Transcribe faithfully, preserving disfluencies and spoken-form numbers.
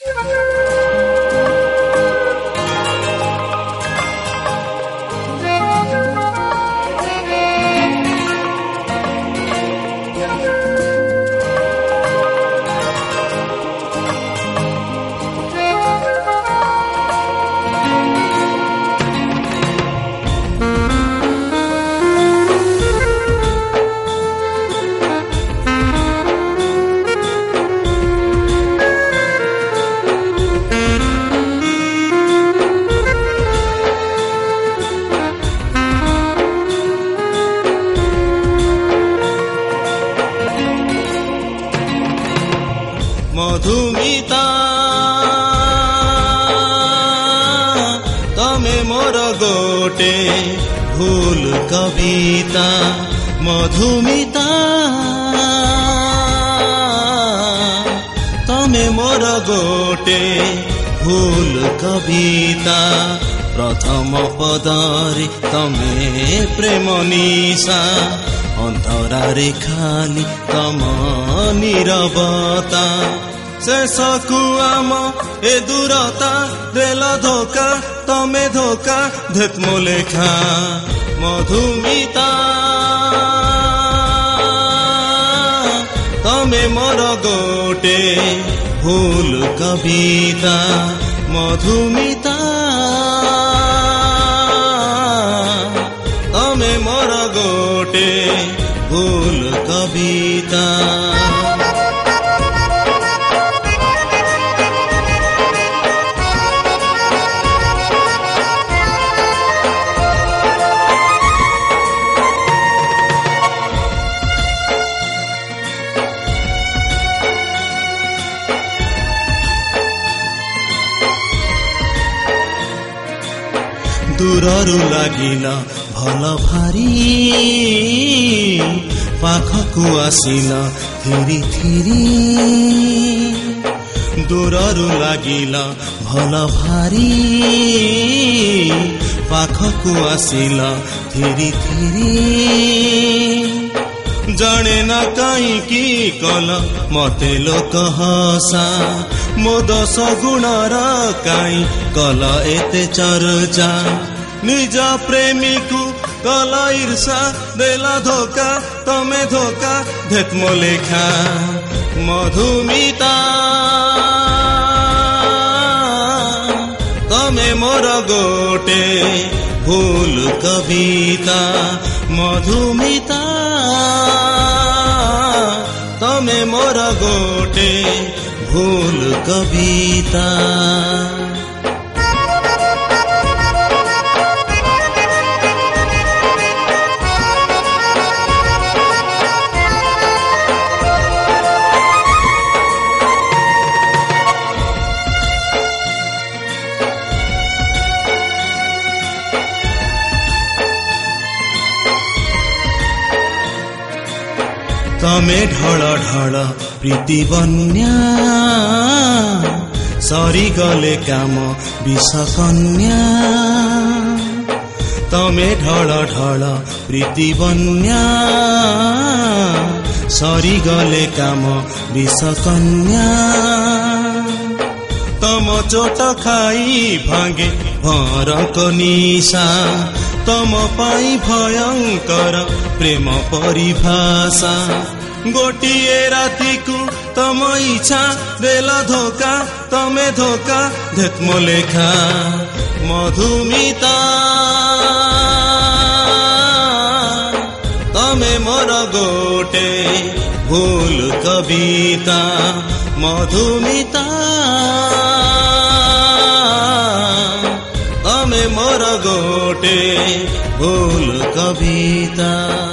मधुमिता तमे मोर गोटे भूल कविता मधुमिता तमे मोर गोटे भूल कविता प्रथम पदरे तमे प्रेम निशा अंतरारे खाली तम नीरवता शेषकु आम ए दूरता देल धोका तमे धोका धेत मो लेखा मधुमिता तमे मोर गोटे भूल कविता मधुमिता तमे मोर गोटे भूल कविता दूररू लागिला भल भारी पाखकु आसिला थिरी थिरी दूररू लागिला भल भारी पाखकु आसिला थिरी थिरी जाने ना कहीं की कल मते लोक हसा मो दस गुणर कहीं कल एते चर्चा निज प्रेमी को कल ईर्षा देला धोका तमे धोका धेत मो लेखा मधुमिता तमे मोर गोटे भूल कविता मधुमिता तमे मोर गोटे भूल कविता तमे ढळ ढळ प्रीति बन्या सरी गले काम विषकन्या तमे ढळ ढळ प्रीति बन्या सरी गले काम विषकन्या तम चोट खाई भांगे भरक निशा तम पाई भयंकर प्रेम परिभाषा गोटिए राति को तम इच्छा देल धोका तमे धोका धेत मो लेखा मधुमिता तमे मोर गोटे भूल कविता मधुमिता तमे मोर गोटे भूल कविता।